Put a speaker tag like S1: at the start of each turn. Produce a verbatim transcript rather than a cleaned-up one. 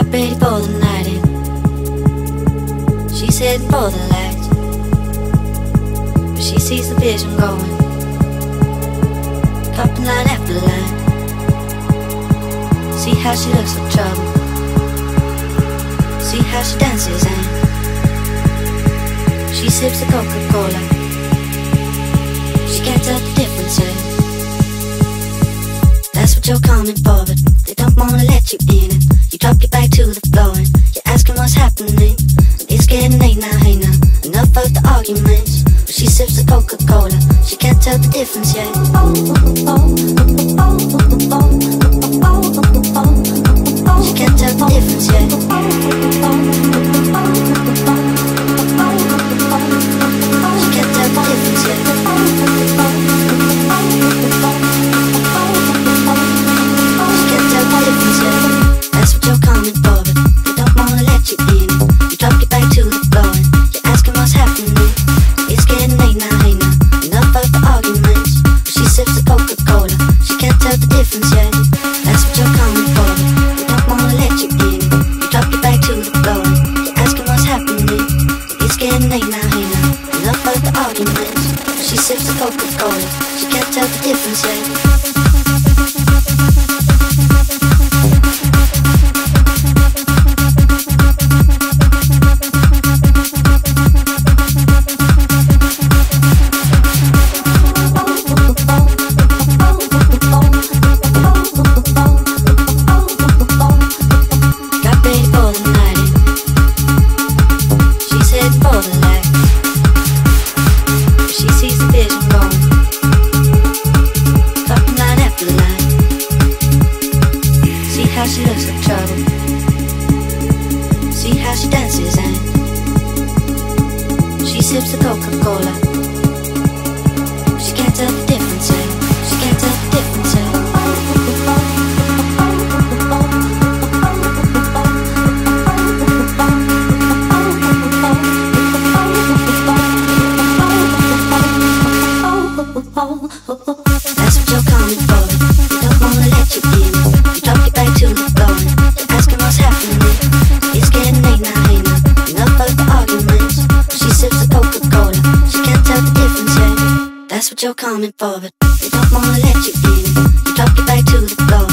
S1: Got ready for the night in. She's heading for the lights, but she sees the vision going, dropping line after line. See how she looks for trouble, see how she dances and she sips the Coca-Cola. She can't tell the difference, eh? That's what you're coming for, but they don't wanna let you in it. You drop your back to the floor and you're asking what's happening. It's getting late now, hey now, enough of the arguments. But she sips the Coca-Cola, she can't tell the difference yet. She can't tell the difference yet. She can't tell the difference yet. She can't tell the difference yet. That's what you're coming for, but they don't wanna let you in. You drop your back to the floor and you're asking what's happening. It's getting late now, hey now, enough of the arguments. But she sips the Coca-Cola, she can't tell the difference yet. That's what you're coming for, but they don't wanna let you in. You drop your back to the floor and you're asking what's happening. It's getting late now, hey now, enough of the arguments. But she sips the Coca-Cola, she can't tell the difference yet. She looks for trouble, see how she dances and she sips the Coca-Cola. She can't tell the difference, eh? She can't tell the difference, eh? That's what you're coming for, they don't wanna let you in. You drop your back to the floor and you're asking what's happening. It's getting late now, hey now, enough of the arguments. She sips the Coca-Cola, she can't tell the difference yet. That's what you're coming for, but they don't wanna let you in. You drop your back to the floor